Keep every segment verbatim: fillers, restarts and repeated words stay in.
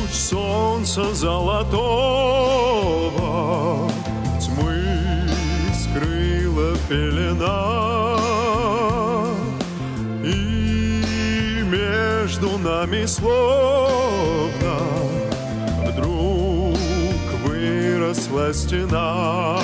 луч солнца золотого тьмы скрыла пелена, и между нами словно вдруг выросла стена.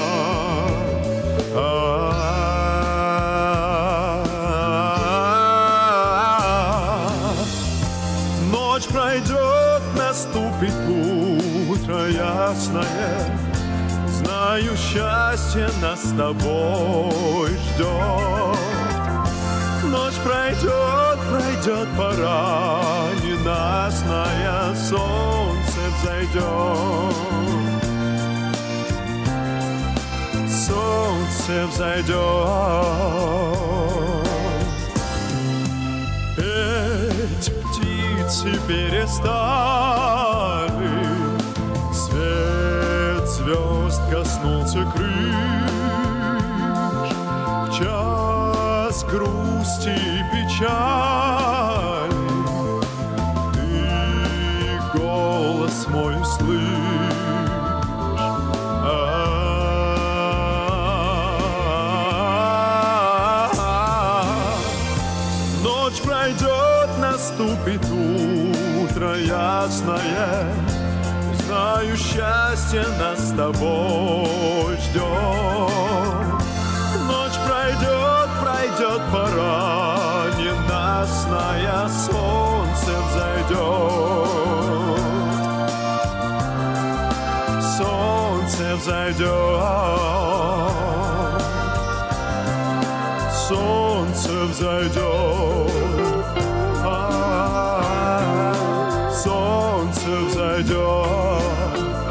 Ночь пройдет, наступит утро ясное, знаю, счастье нас с тобой ждет. Ночь пройдет, пройдет пора ненастная, солнце взойдет. Солнце взойдет. Петь птицы перестали, свет звезд коснулся крыш. В час грусти и печали ты голос мой услышь. Ночь пройдет, наступит утро ясное, знаю, счастье нас с тобой ждет. Ночь пройдет, пройдет пора ненастная, солнце взойдет. Солнце взойдет. Солнце взойдет. А-а-а. Солнце взойдет.